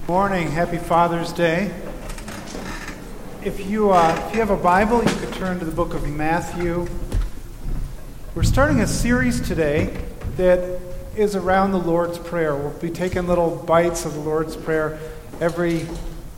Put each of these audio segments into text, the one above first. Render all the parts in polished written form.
Morning, happy Father's Day. If you have a Bible, you could turn to the book of Matthew. We're starting a series today that is around the Lord's Prayer. We'll be taking little bites of the Lord's Prayer every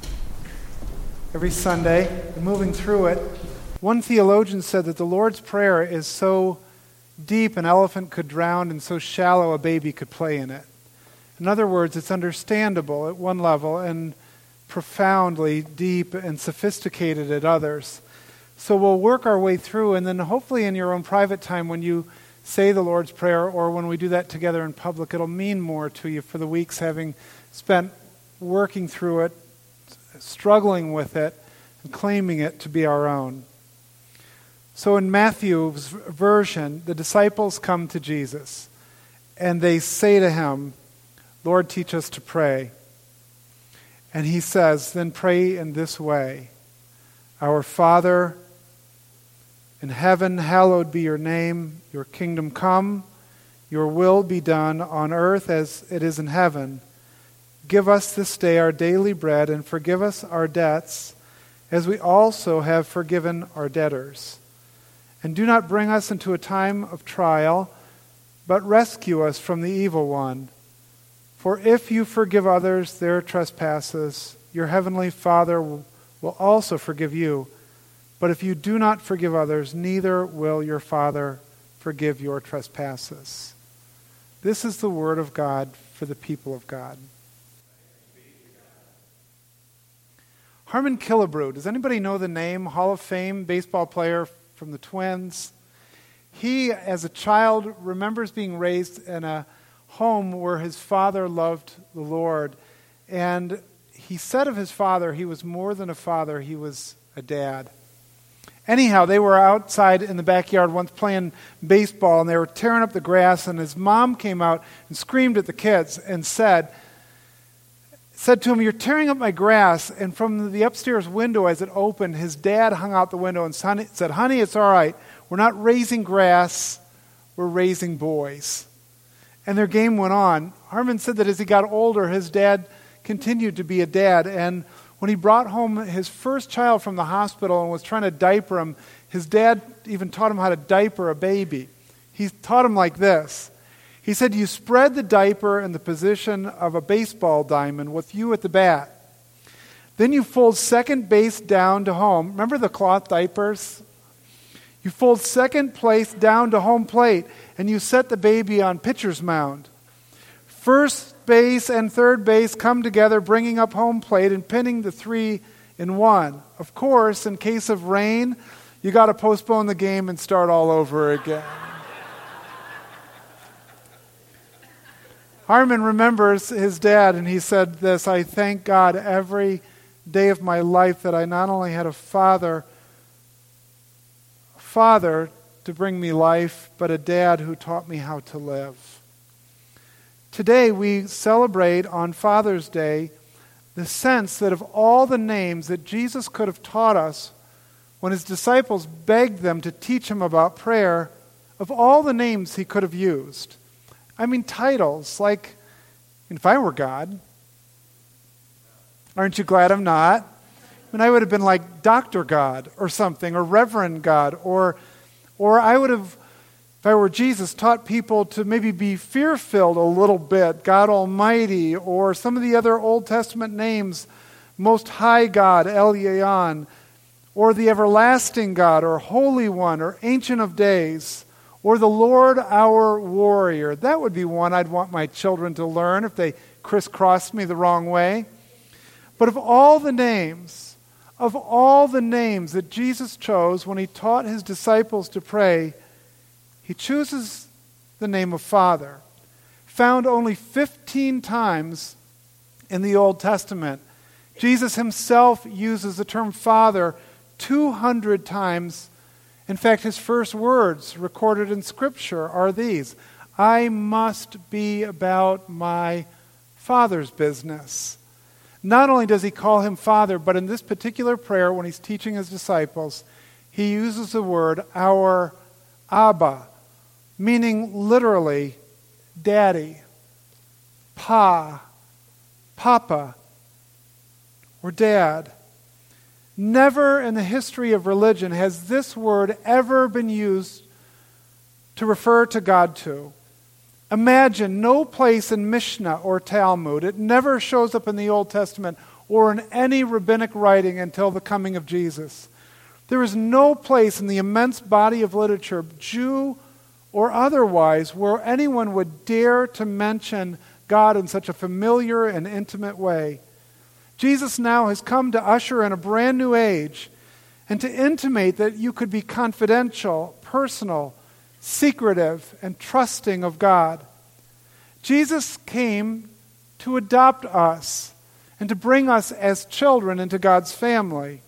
Sunday and moving through it. One theologian said that the Lord's Prayer is so deep an elephant could drown and so shallow a baby could play in it. In other words, it's understandable at one level and profoundly deep and sophisticated at others. So we'll work our way through, and then hopefully in your own private time when you say the Lord's Prayer or when we do that together in public, it'll mean more to you for the weeks having spent working through it, struggling with it, and claiming it to be our own. So in Matthew's version, the disciples come to Jesus, and they say to him, "Lord, teach us to pray." And he says, "Then pray in this way. Our Father in heaven, hallowed be your name. Your kingdom come. Your will be done on earth as it is in heaven. Give us this day our daily bread, and forgive us our debts, as we also have forgiven our debtors. And do not bring us into a time of trial, but rescue us from the evil one. For if you forgive others their trespasses, your heavenly Father will also forgive you. But if you do not forgive others, neither will your Father forgive your trespasses." This is the word of God for the people of God. Harmon Killebrew. Does anybody know the name? Hall of Fame baseball player from the Twins. He, as a child, remembers being raised in a home where his father loved the Lord. And he said of his father, he was more than a father, he was a dad. Anyhow, they were outside in the backyard once playing baseball, and they were tearing up the grass, and his mom came out and screamed at the kids and said to him, "You're tearing up my grass." And from the upstairs window, as it opened, his dad hung out the window and said, "Honey, it's all right. We're not raising grass, we're raising boys." And their game went on. Harmon said that as he got older, his dad continued to be a dad. And when he brought home his first child from the hospital and was trying to diaper him, his dad even taught him how to diaper a baby. He taught him like this. He said, "You spread the diaper in the position of a baseball diamond with you at the bat. Then you fold second base down to home." Remember the cloth diapers? "You fold second place down to home plate, and you set the baby on pitcher's mound. First base and third base come together, bringing up home plate and pinning the 3 in 1. Of course, in case of rain, you got to postpone the game and start all over again." Harmon remembers his dad, and he said this, "I thank God every day of my life that I not only had a father to bring me life, but a dad who taught me how to live." Today we celebrate on Father's Day the sense that of all the names that Jesus could have taught us when his disciples begged them to teach him about prayer, of all the names he could have used. I mean titles like, "If I were God." Aren't you glad I'm not? I mean, I would have been like Dr. God or something, or Reverend God, or I would have, if I were Jesus, taught people to maybe be fear-filled a little bit, God Almighty, or some of the other Old Testament names, Most High God, Elyon, or the Everlasting God, or Holy One, or Ancient of Days, or the Lord our Warrior. That would be one I'd want my children to learn if they crisscrossed me the wrong way. But of all the names that Jesus chose when he taught his disciples to pray, he chooses the name of Father, found only 15 times in the Old Testament. Jesus himself uses the term Father 200 times. In fact, his first words recorded in Scripture are these: "I must be about my Father's business." Not only does he call him Father, but in this particular prayer, when he's teaching his disciples, he uses the word our Abba, meaning literally daddy, papa, or dad. Never in the history of religion has this word ever been used to refer to God to. Imagine no place in Mishnah or Talmud. It never shows up in the Old Testament or in any rabbinic writing until the coming of Jesus. There is no place in the immense body of literature, Jew or otherwise, where anyone would dare to mention God in such a familiar and intimate way. Jesus now has come to usher in a brand new age and to intimate that you could be confidential, personal, secretive, and trusting of God. Jesus came to adopt us and to bring us as children into God's family.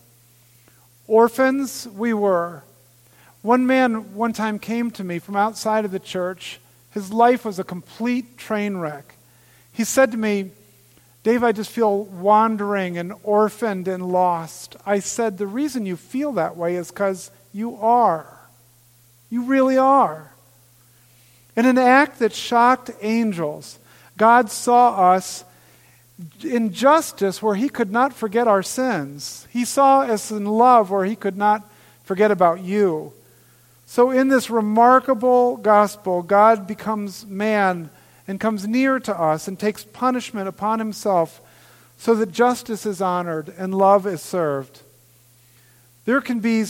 Orphans we were. One man one time came to me from outside of the church. His life was a complete train wreck. He said to me, "Dave, I just feel wandering and orphaned and lost." I said, "The reason you feel that way is because you are. You really are." In an act that shocked angels, God saw us in justice where he could not forget our sins. He saw us in love where he could not forget about you. So in this remarkable gospel, God becomes man and comes near to us and takes punishment upon himself so that justice is honored and love is served. There can be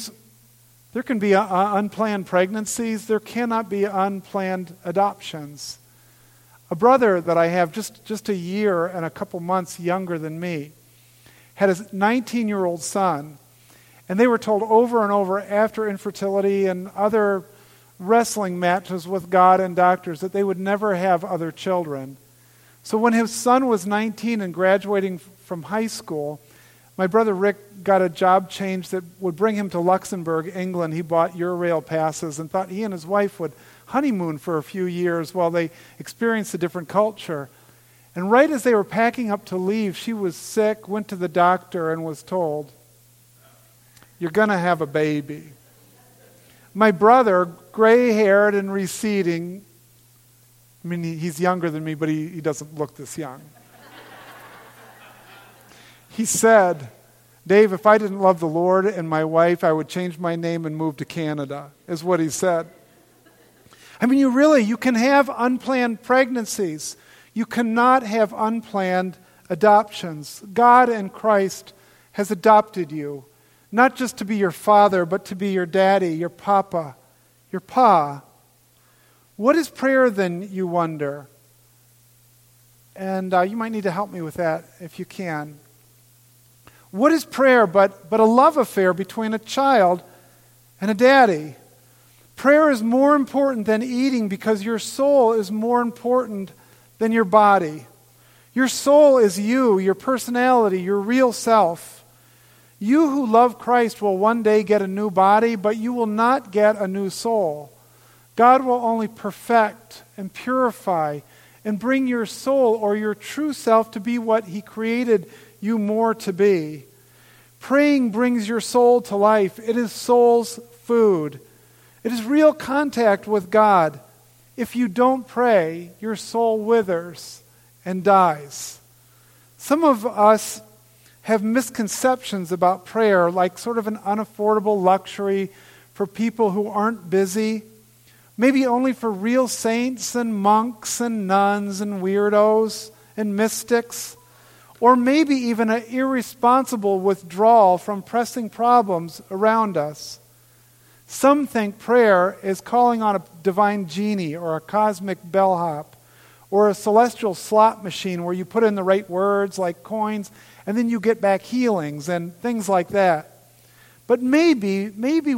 unplanned pregnancies. There cannot be unplanned adoptions. A brother that I have, just a year and a couple months younger than me, had a 19-year-old son, and they were told over and over after infertility and other wrestling matches with God and doctors that they would never have other children. So when his son was 19 and graduating from high school, my brother Rick got a job change that would bring him to Luxembourg, England. He bought Eurail passes and thought he and his wife would honeymoon for a few years while they experienced a different culture. And right as they were packing up to leave, she was sick, went to the doctor, and was told, "You're going to have a baby." My brother, gray-haired and receding, I mean, he's younger than me, but he doesn't look this young. He said, "Dave, if I didn't love the Lord and my wife, I would change my name and move to Canada," is what he said. I mean, you can have unplanned pregnancies. You cannot have unplanned adoptions. God in Christ has adopted you, not just to be your father, but to be your daddy, your papa, your pa. What is prayer then, you wonder? And you might need to help me with that if you can. What is prayer but a love affair between a child and a daddy? Prayer is more important than eating because your soul is more important than your body. Your soul is you, your personality, your real self. You who love Christ will one day get a new body, but you will not get a new soul. God will only perfect and purify and bring your soul or your true self to be what He created you more to be. Praying brings your soul to life. It is soul's food. It is real contact with God. If you don't pray, your soul withers and dies. Some of us have misconceptions about prayer, like sort of an unaffordable luxury for people who aren't busy, maybe only for real saints and monks and nuns and weirdos and mystics, or maybe even an irresponsible withdrawal from pressing problems around us. Some think prayer is calling on a divine genie or a cosmic bellhop or a celestial slot machine where you put in the right words like coins and then you get back healings and things like that. But maybe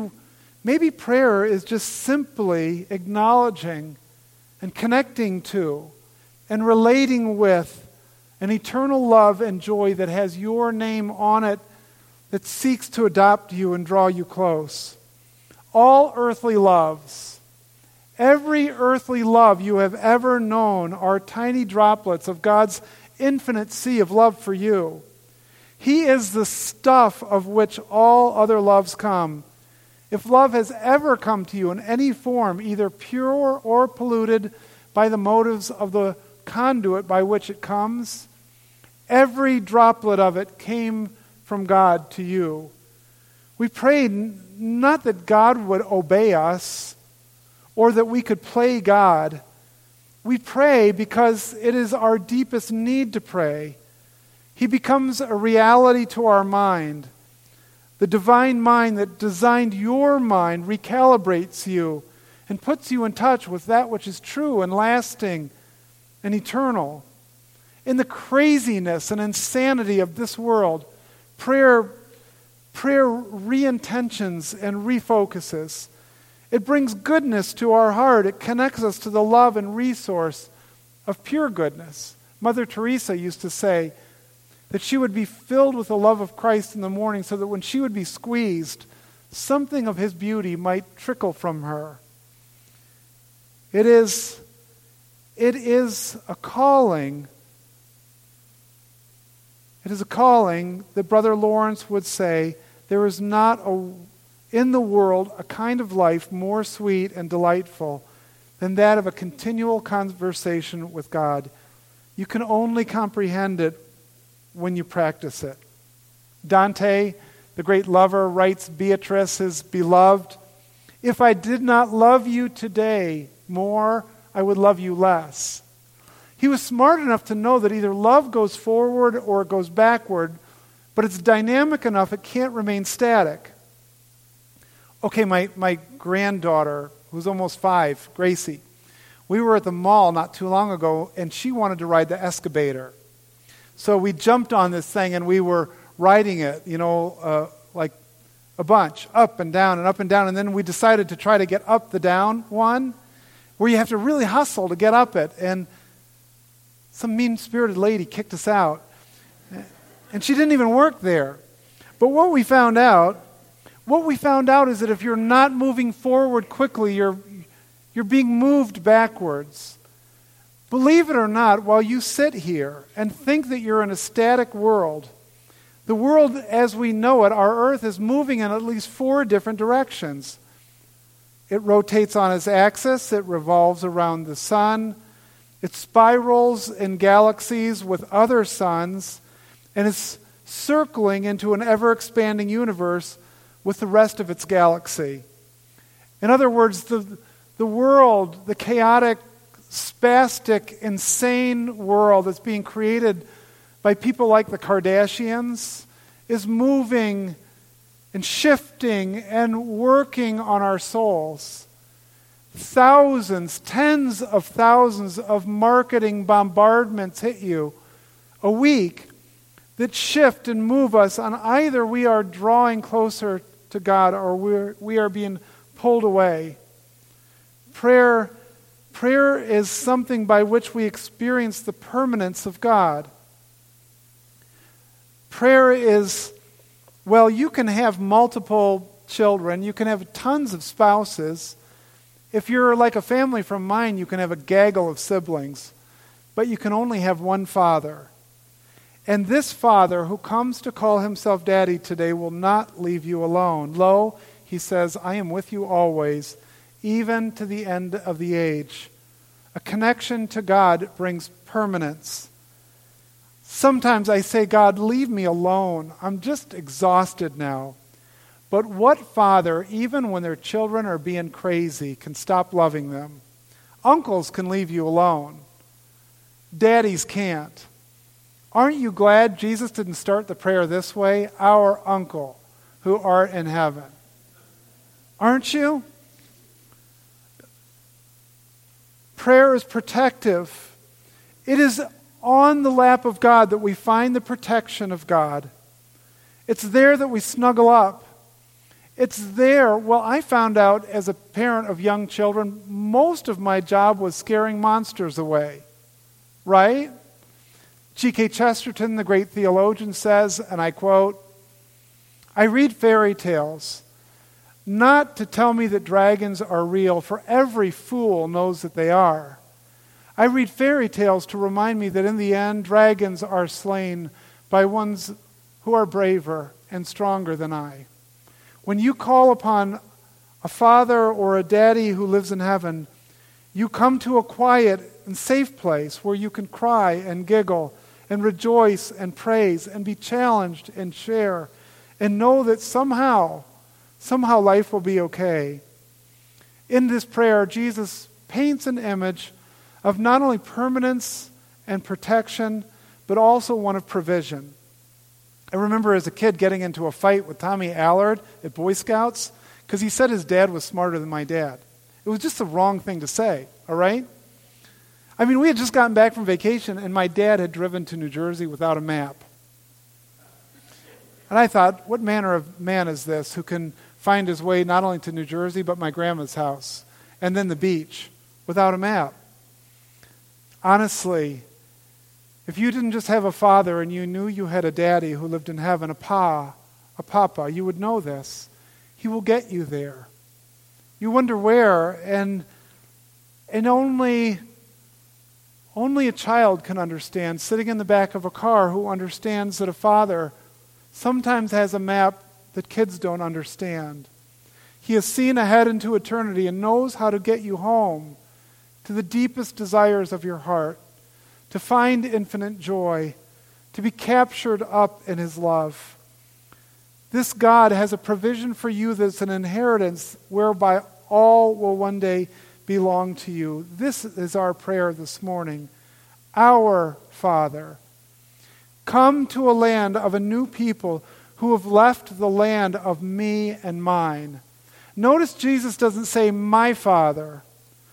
prayer is just simply acknowledging and connecting to and relating with an eternal love and joy that has your name on it, that seeks to adopt you and draw you close. All earthly loves, every earthly love you have ever known are tiny droplets of God's infinite sea of love for you. He is the stuff of which all other loves come. If love has ever come to you in any form, either pure or polluted by the motives of the conduit by which it comes, Every droplet of it came from God to you. We prayed not that God would obey us or that we could play God. We pray because it is our deepest need to pray. He becomes a reality to our mind. The divine mind that designed your mind recalibrates you and puts you in touch with that which is true and lasting and eternal. In the craziness and insanity of this world, prayer re-intentions and refocuses. It brings goodness to our heart. It connects us to the love and resource of pure goodness. Mother Teresa used to say that she would be filled with the love of Christ in the morning so that when she would be squeezed, something of his beauty might trickle from her. It is a calling. It is a calling that Brother Lawrence would say, there is not in the world a kind of life more sweet and delightful than that of a continual conversation with God. You can only comprehend it when you practice it. Dante, the great lover, writes Beatrice, his beloved, "If I did not love you today more, I would love you less." He was smart enough to know that either love goes forward or it goes backward, but it's dynamic enough it can't remain static. Okay, my granddaughter, who's almost 5, Gracie, we were at the mall not too long ago, and she wanted to ride the excavator. So we jumped on this thing, and we were riding it, like a bunch, up and down, and then we decided to try to get up the down one, where you have to really hustle to get up it, and some mean-spirited lady kicked us out. And she didn't even work there. But what we found out is that if you're not moving forward quickly, you're being moved backwards. Believe it or not, while you sit here and think that you're in a static world, the world as we know it, our earth, is moving in at least 4 different directions. It rotates on its axis, it revolves around the sun, it spirals in galaxies with other suns, and it's circling into an ever-expanding universe with the rest of its galaxy. In other words, the world, the chaotic, spastic, insane world that's being created by people like the Kardashians is moving and shifting and working on our souls. Thousands, tens of thousands of marketing bombardments hit you a week that shift and move us on either we are drawing closer to God or we are being pulled away. Prayer is something by which we experience the permanence of God. Prayer is, you can have multiple children, you can have tons of spouses. If you're like a family from mine, you can have a gaggle of siblings, but you can only have one Father. And this Father who comes to call himself Daddy today will not leave you alone. Lo, he says, I am with you always, even to the end of the age. A connection to God brings permanence. Sometimes I say, God, leave me alone. I'm just exhausted now. But what father, even when their children are being crazy, can stop loving them? Uncles can leave you alone. Daddies can't. Aren't you glad Jesus didn't start the prayer this way? Our Uncle, who art in heaven. Aren't you? Prayer is protective. It is on the lap of God that we find the protection of God. It's there that we snuggle up. It's there. I found out as a parent of young children, most of my job was scaring monsters away. Right? G.K. Chesterton, the great theologian, says, and I quote, I read fairy tales, not to tell me that dragons are real, for every fool knows that they are. I read fairy tales to remind me that in the end, dragons are slain by ones who are braver and stronger than I. When you call upon a father or a daddy who lives in heaven, you come to a quiet and safe place where you can cry and giggle and rejoice and praise and be challenged and share and know that somehow life will be okay. In this prayer, Jesus paints an image of not only permanence and protection, but also one of provision. I remember as a kid getting into a fight with Tommy Allard at Boy Scouts because he said his dad was smarter than my dad. It was just the wrong thing to say, all right? I mean, we had just gotten back from vacation and my dad had driven to New Jersey without a map. And I thought, what manner of man is this who can find his way not only to New Jersey, but my grandma's house and then the beach without a map? Honestly, if you didn't just have a father and you knew you had a daddy who lived in heaven, a papa, you would know this. He will get you there. You wonder where, and only a child can understand, sitting in the back of a car, who understands that a father sometimes has a map that kids don't understand. He has seen ahead into eternity and knows how to get you home to the deepest desires of your heart, to find infinite joy, to be captured up in his love. This God has a provision for you that's an inheritance whereby all will one day belong to you. This is our prayer this morning. Our Father, come to a land of a new people who have left the land of me and mine. Notice Jesus doesn't say my Father.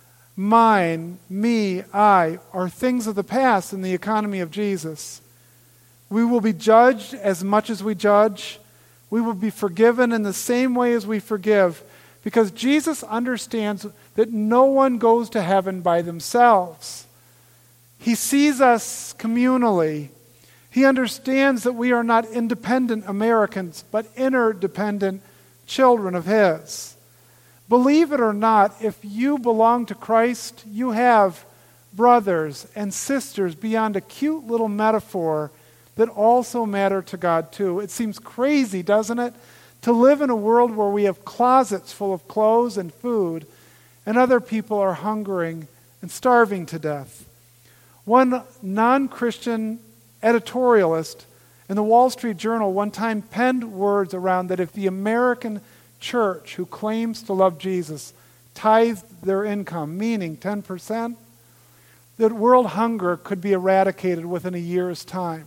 Mine, me, I are things of the past in the economy of Jesus. We will be judged as much as we judge. We will be forgiven in the same way as we forgive, because Jesus understands that no one goes to heaven by themselves. He sees us communally. He understands that we are not independent Americans, but interdependent children of His. Believe it or not, if you belong to Christ, you have brothers and sisters beyond a cute little metaphor that also matter to God too. It seems crazy, doesn't it, to live in a world where we have closets full of clothes and food, and other people are hungering and starving to death. One non-Christian editorialist in the Wall Street Journal one time penned words around that if the American church who claims to love Jesus tithed their income, meaning 10%, that world hunger could be eradicated within a year's time.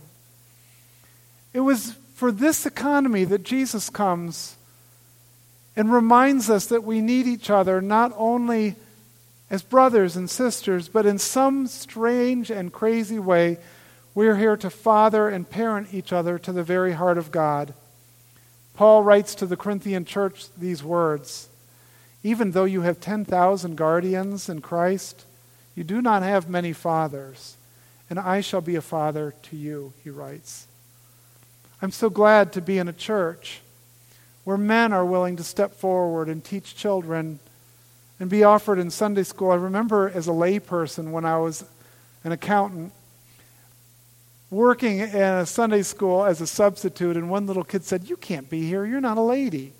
It was for this economy that Jesus comes and reminds us that we need each other not only as brothers and sisters, but in some strange and crazy way, we're here to father and parent each other to the very heart of God. Paul writes to the Corinthian church these words, even though you have 10,000 guardians in Christ, you do not have many fathers, and I shall be a father to you, he writes. I'm so glad to be in a church where men are willing to step forward and teach children and be offered in Sunday school. I remember as a layperson when I was an accountant, working in a Sunday school as a substitute, and one little kid said, "You can't be here, you're not a lady."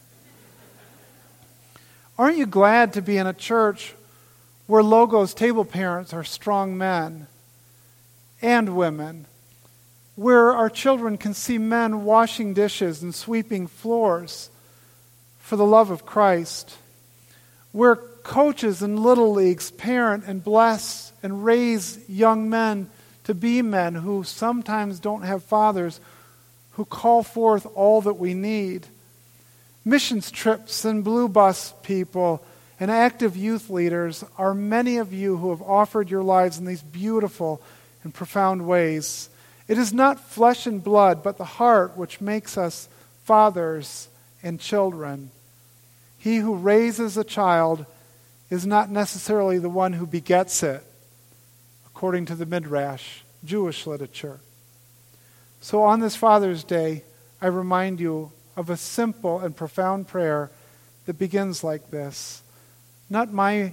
Aren't you glad to be in a church where Logos table parents are strong men and women, where our children can see men washing dishes and sweeping floors for the love of Christ, where coaches in little leagues parent and bless and raise young men to be men who sometimes don't have fathers, who call forth all that we need. Missions trips and blue bus people and active youth leaders are many of you who have offered your lives in these beautiful and profound ways. It is not flesh and blood, but the heart which makes us fathers and children. He who raises a child is not necessarily the one who begets it, according to the Midrash, Jewish literature. So on this Father's Day, I remind you of a simple and profound prayer that begins like this. Not my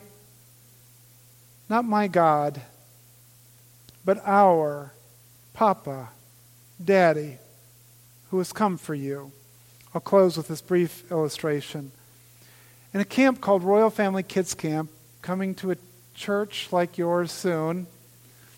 God, but our Papa, Daddy, who has come for you. I'll close with this brief illustration. In a camp called Royal Family Kids Camp, coming to a church like yours soon,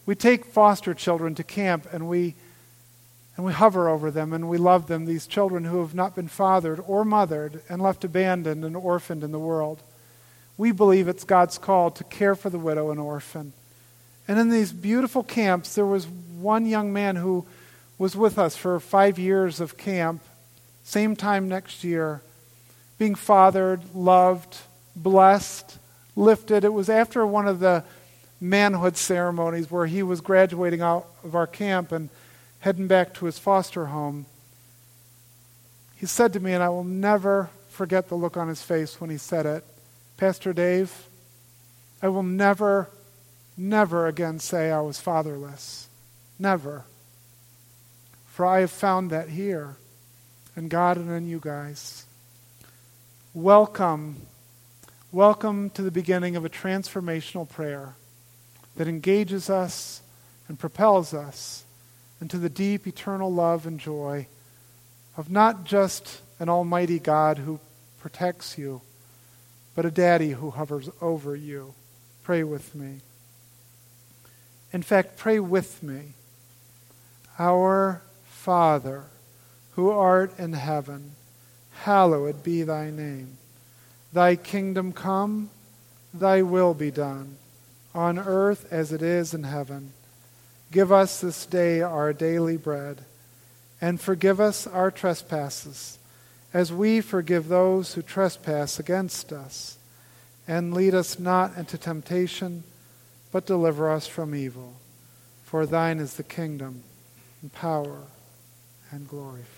We take foster children to camp and we hover over them and we love them, these children who have not been fathered or mothered and left abandoned and orphaned in the world. We believe it's God's call to care for the widow and orphan. And in these beautiful camps, there was one young man who was with us for 5 years of camp, same time next year, being fathered, loved, blessed, lifted. It was after one of the manhood ceremonies where he was graduating out of our camp and heading back to his foster home. He said to me, and I will never forget the look on his face when he said it, "Pastor Dave, I will never again say I was fatherless. Never. For I have found that here, in God and in you guys." Welcome to the beginning of a transformational prayer that engages us and propels us into the deep, eternal love and joy of not just an almighty God who protects you, but a daddy who hovers over you. Pray with me. In fact, pray with me. Our Father, who art in heaven, hallowed be thy name. Thy kingdom come, thy will be done, on earth as it is in heaven. Give us this day our daily bread, and forgive us our trespasses, as we forgive those who trespass against us. And lead us not into temptation, but deliver us from evil. For thine is the kingdom, and power, and glory